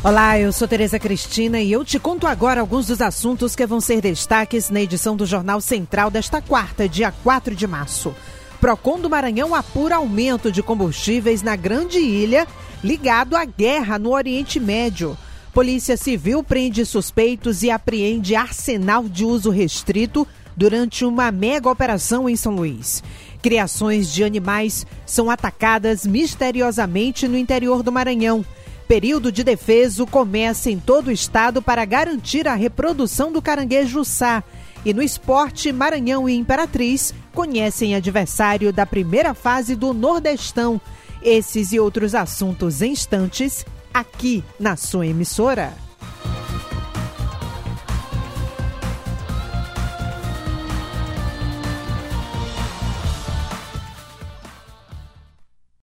Olá, eu sou Tereza Cristina e eu te conto agora alguns dos assuntos que vão ser destaques na edição do Jornal Central desta quarta, dia 4 de março. Procon do Maranhão apura aumento de combustíveis na Grande Ilha, ligado à guerra no Oriente Médio. Polícia Civil prende suspeitos e apreende arsenal de uso restrito durante uma mega operação em São Luís. Criações de animais são atacadas misteriosamente no interior do Maranhão. Período de defeso começa em todo o estado para garantir a reprodução do caranguejo-çá. E no esporte, Maranhão e Imperatriz conhecem adversário da primeira fase do Nordestão. Esses e outros assuntos em instantes, aqui na sua emissora.